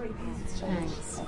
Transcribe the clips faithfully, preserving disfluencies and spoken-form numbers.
Thanks.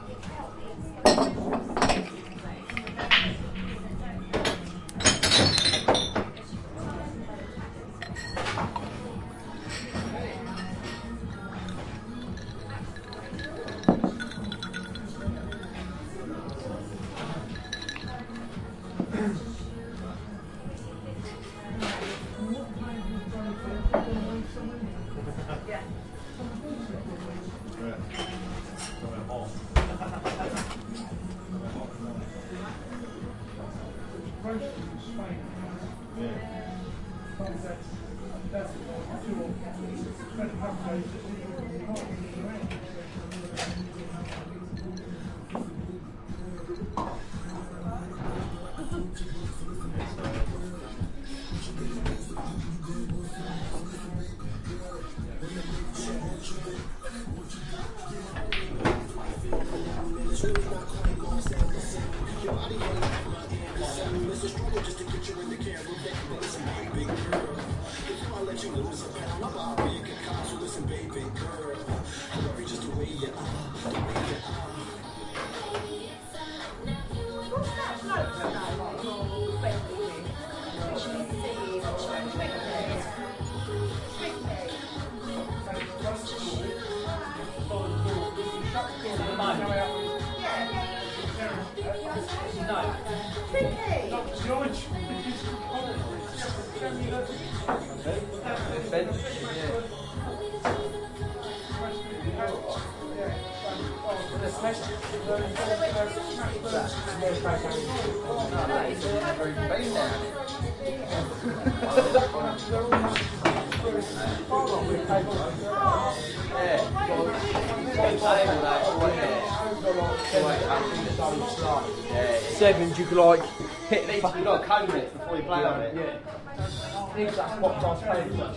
Sevens, you could like hit the fucking. You've got to cone it before you play on it. Yeah. These that's what I was playing with.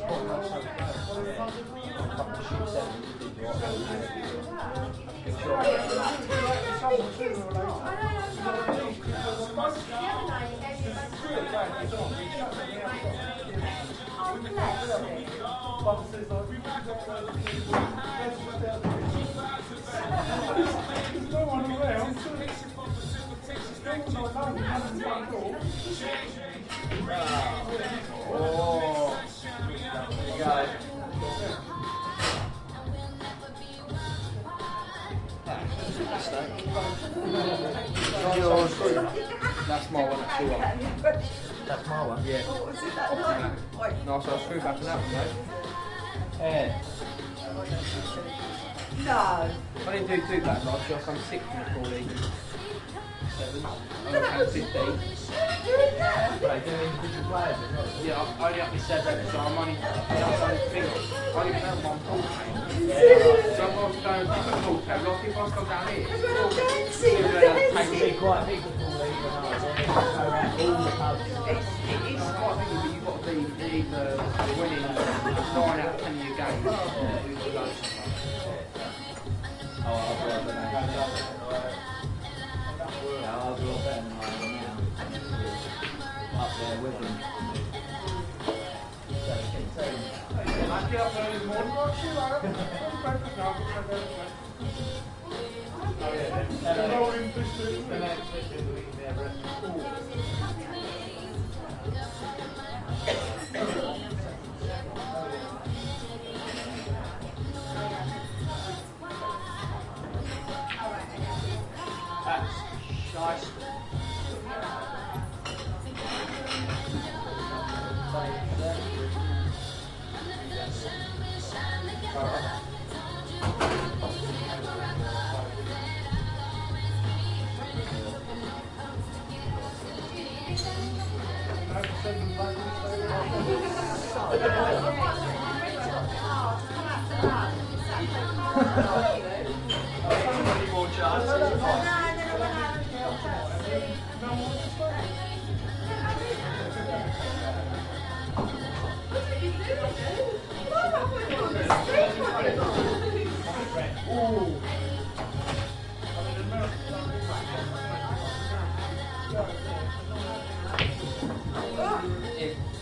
Oh, there you go. That's my one at two one. That's my one. Yeah. No, so I'll screw back to that one, mate. Yeah. No. I didn't do two back last year, I'm six in the four league. Seven. I only had fifteen. Right, doing individual players as well. Yeah, I only up to seven, so I'm only, that's only thing. I only found one pool tank. So I'm going to go different pool tank. Like if I go down here, It would be quite big for all these, but no, it's go around all the pubs. it's, it is quite big, but you've got to be either winning nine out of ten of your games or lose the loads. Oh, I'll go up there. Yeah, I'll go up there and I am now. Up there with them. I get up early in the morning, I'll shoot out. Oh yeah, then rolling fish food. The next fish food we eat there, that's nice.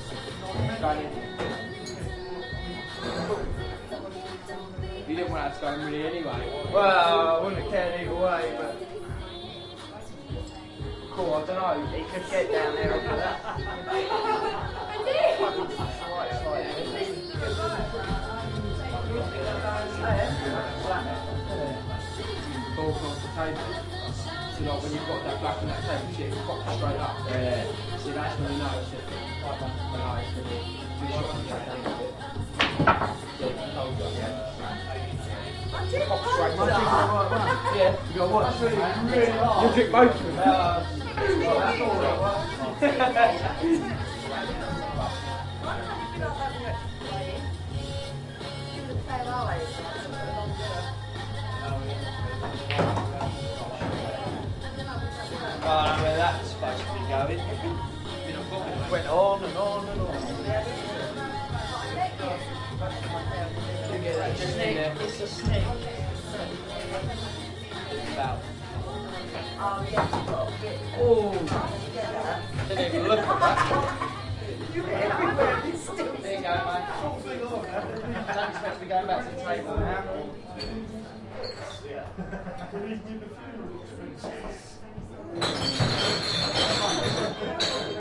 You didn't want to go generally anyway. Well, I wouldn't have cared either way, but cool, I don't know. He could get down there after that. Balls off the table. So like when you've got that black and that table shit, it's popped straight up. Yeah. See, that's when you know it's just quite much of an ice to be too short to get down a bit. Yeah, I told you, yeah. Pop straight. Yeah, you got what? Really hard. You took both of them. Well, that's all right. I don't know where that's supposed to be going. Went on and on and on. You get that just in there. It's a snake. About. Oh, yeah, you've got to get Oh, together. didn't even look at that. You get everywhere, it's still There you go, mate. Don't expect to be going back to the table now. Yeah.